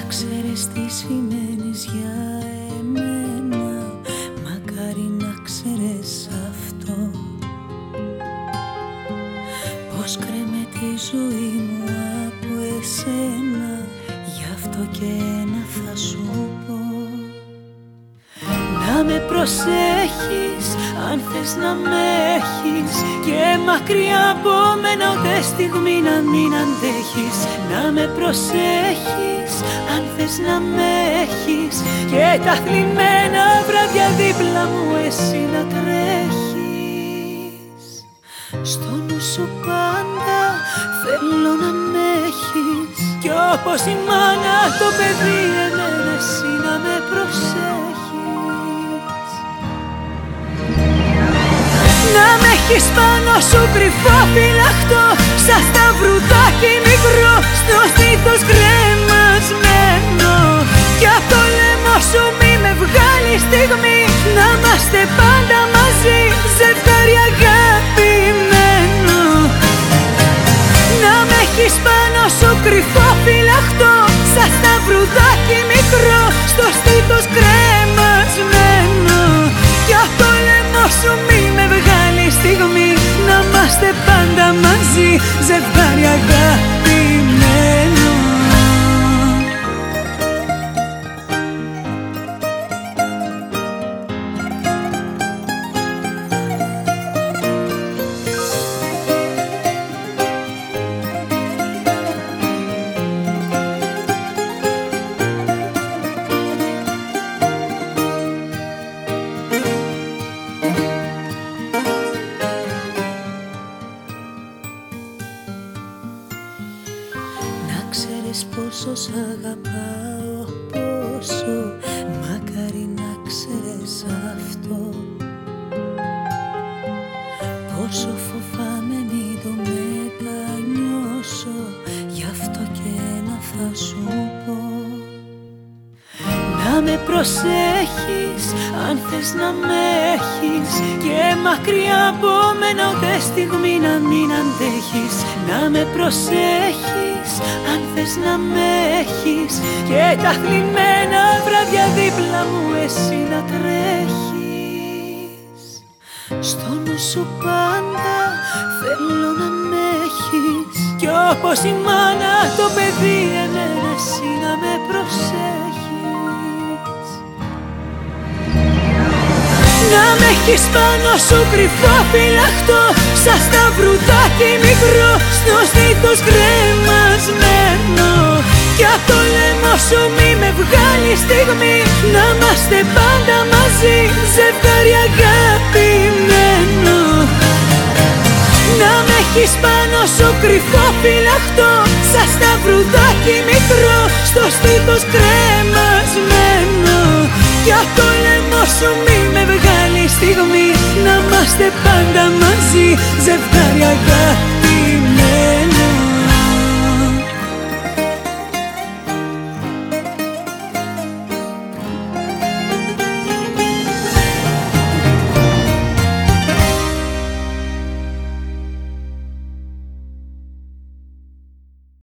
ξέρεις τι σημαίνεις για εμένα, μακάρι να ξέρεις αυτό. Πως κρέμεται η ζωή μου από εσένα, γι' αυτό και ένα θα σου πω. Να με προσέχεις αν θες να με έχεις, και μακριά από μένα ούτε στιγμή να μην αντέχεις. Να με προσέχεις αν θες να με έχεις, και τα θλιμμένα βράδια δίπλα μου εσύ να τρέχεις. Στο νου σου πάντα θέλω να με έχεις, κι όπως η μάνα το παιδί εμένα εσύ να με προσέχεις. Να με έχεις πάνω σου κρυφό φυλαχτό, σαν σταυρουδάκι μικρό, στο στήθος κρεμασμένο. Κι απ' το λαιμό σου μη με βγάλει στιγμή, να είμαστε πάντα μαζί, ζευγάρι αγαπημένο. Να με έχεις πάνω σου κρυφό φυλαχτό, σαν σταυρουδάκι μικρό, στο στήθος κρεμασμένο. Κι απ' το λαιμό σου μη με βγάλει στιγμή, να είμαστε πάντα μαζί, ζευγάρι αγαπημένο. Ξέρεις πόσο σ' αγαπάω, πόσο, μακάρι να ξέρεις αυτό. Πόσο φοβάμαι μη το μετανιώσω, γι' αυτό και ένα θα σου πω. Να με προσέχεις αν θες να με έχεις, και μακριά από μένα ούτε στιγμή να μην αντέχεις. Να με προσέχεις αν θες να με έχεις, και τα θλιμμένα βράδια δίπλα μου εσύ να τρέχεις. Στο νου σου πάντα θέλω να με έχεις, κι όπως η μάνα το παιδί εμένα εσύ να με προσέχεις. Να με έχεις πάνω σου κρυφό φυλαχτό, σαν σταυρουδάκι μικρό, στο στήθος κρεμασμένο. Κι απ' το λαιμό σου μη με βγάλει στιγμή, να είμαστε πάντα μαζί, ζευγάρι αγαπημένο. Να με έχεις πάνω σου κρυφό φυλαχτό, σαν σταυρουδάκι μικρό, στο στήθος κρεμασμένο. Κι απ' το λαιμό σου μη με βγάλει στιγμή, να είμαστε πάντα μαζί, ζευγάρι αγαπημένο.